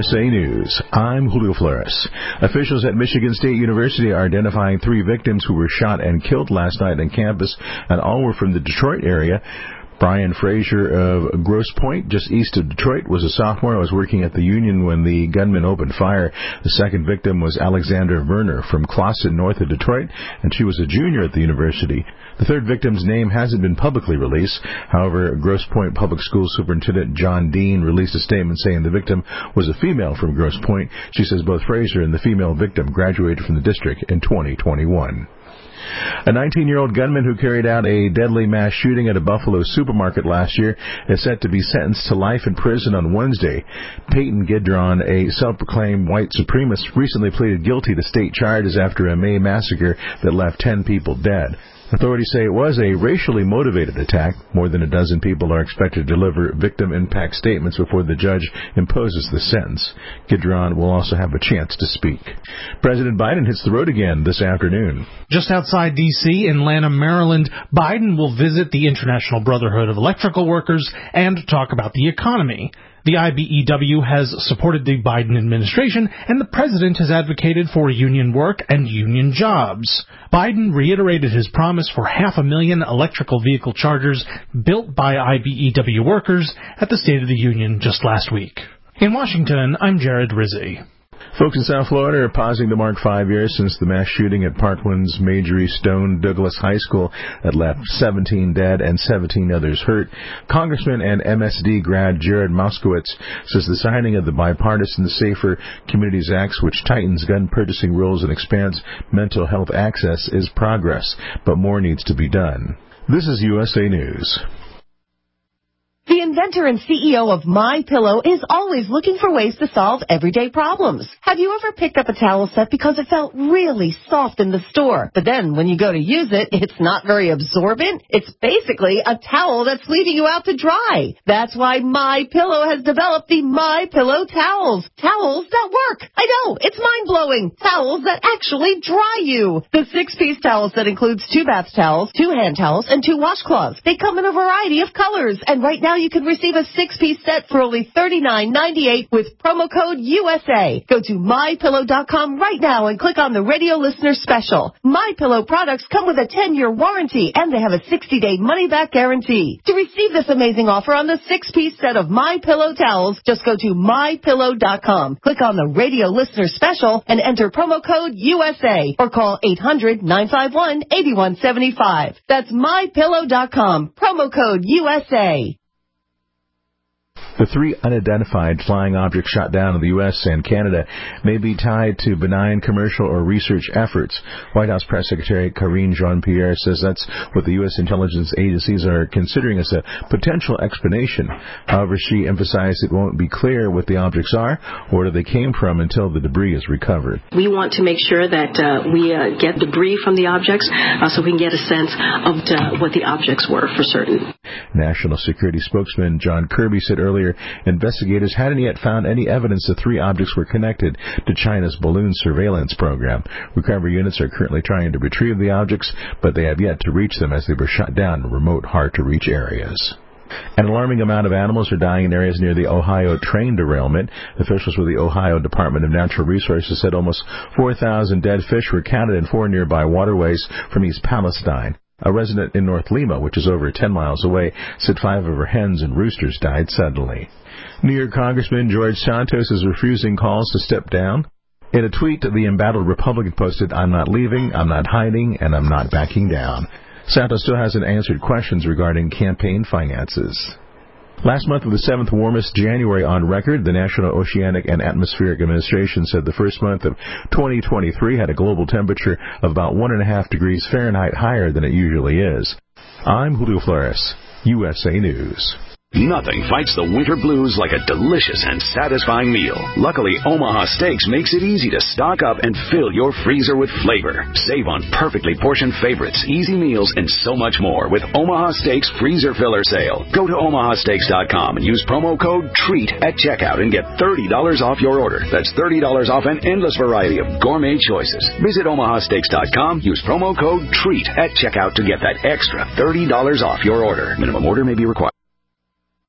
USA News, I'm Julio Flores. Officials at Michigan State University are identifying 3 victims who were shot and killed last night on campus, and all were from the Detroit area. Brian Frazier of Grosse Pointe, just east of Detroit, was a sophomore. Was working at the Union when the gunman opened fire. The second victim was Alexandra Werner from Clawson, north of Detroit, and she was a junior at the university. The third victim's name hasn't been publicly released. However, Grosse Pointe Public School Superintendent John Dean released a statement saying the victim was a female from Grosse Pointe. She says both Frazier and the female victim graduated from the district in 2021. A 19-year-old gunman who carried out a deadly mass shooting at a Buffalo supermarket last year is set to be sentenced to life in prison on Wednesday. Peyton Gidron, a self-proclaimed white supremacist, recently pleaded guilty to state charges after a May massacre that left 10 people dead. Authorities say it was a racially motivated attack. More than a dozen people are expected to deliver victim impact statements before the judge imposes the sentence. Gidron will also have a chance to speak. President Biden hits the road again this afternoon. Just outside D.C. in Lanham, Maryland, Biden will visit the International Brotherhood of Electrical Workers and talk about the economy. The IBEW has supported the Biden administration, and the president has advocated for union work and union jobs. Biden reiterated his promise for 500,000 electrical vehicle chargers built by IBEW workers at the State of the Union just last week. In Washington, I'm Jared Rizzi. Folks in South Florida are pausing to mark 5 years since the mass shooting at Parkland's Marjory Stone Douglas High School that left 17 dead and 17 others hurt. Congressman and MSD grad Jared Moskowitz says the signing of the bipartisan Safer Communities Act, which tightens gun purchasing rules and expands mental health access, is progress, but more needs to be done. This is USA News. The inventor and CEO of MyPillow is always looking for ways to solve everyday problems. Have you ever picked up a towel set because it felt really soft in the store, but then when you go to use it, it's not very absorbent? It's basically a towel that's leaving you out to dry. That's why MyPillow has developed the MyPillow towels. Towels that work. I know, it's mind-blowing. Towels that actually dry you. The 6-piece towel set includes 2 bath towels, 2 hand towels, and 2 washcloths. They come in a variety of colors, and right now you can receive a 6-piece set for only $39.98 with promo code USA. Go to MyPillow.com right now and click on the radio listener special. MyPillow products come with a 10-year warranty, and they have a 60-day money-back guarantee. To receive this amazing offer on the 6-piece set of MyPillow towels, just go to MyPillow.com. Click on the radio listener special and enter promo code USA or call 800-951-8175. That's MyPillow.com. Promo code USA. The 3 unidentified flying objects shot down in the U.S. and Canada may be tied to benign commercial or research efforts. White House Press Secretary Karine Jean-Pierre says that's what the U.S. intelligence agencies are considering as a potential explanation. However, she emphasized it won't be clear what the objects are or where they came from until the debris is recovered. We want to make sure that we get debris from the objects so we can get a sense of what the objects were for certain. National Security spokesman John Kirby said earlier investigators hadn't yet found any evidence the 3 objects were connected to China's balloon surveillance program. Recovery units are currently trying to retrieve the objects, but they have yet to reach them as they were shot down in remote, hard-to-reach areas. An alarming amount of animals are dying in areas near the Ohio train derailment. Officials with the Ohio Department of Natural Resources said almost 4,000 dead fish were counted in 4 nearby waterways from East Palestine. A resident in North Lima, which is over 10 miles away, said 5 of her hens and roosters died suddenly. New York Congressman George Santos is refusing calls to step down. In a tweet, the embattled Republican posted, "I'm not leaving, I'm not hiding, and I'm not backing down." Santos still hasn't answered questions regarding campaign finances. Last month was the 7th warmest January on record. The National Oceanic and Atmospheric Administration said the first month of 2023 had a global temperature of about 1.5 degrees Fahrenheit higher than it usually is. I'm Julio Flores, USA News. Nothing fights the winter blues like a delicious and satisfying meal. Luckily, Omaha Steaks makes it easy to stock up and fill your freezer with flavor. Save on perfectly portioned favorites, easy meals, and so much more with Omaha Steaks Freezer Filler Sale. Go to omahasteaks.com and use promo code TREAT at checkout and get $30 off your order. That's $30 off an endless variety of gourmet choices. Visit omahasteaks.com, use promo code TREAT at checkout to get that extra $30 off your order. Minimum order may be required.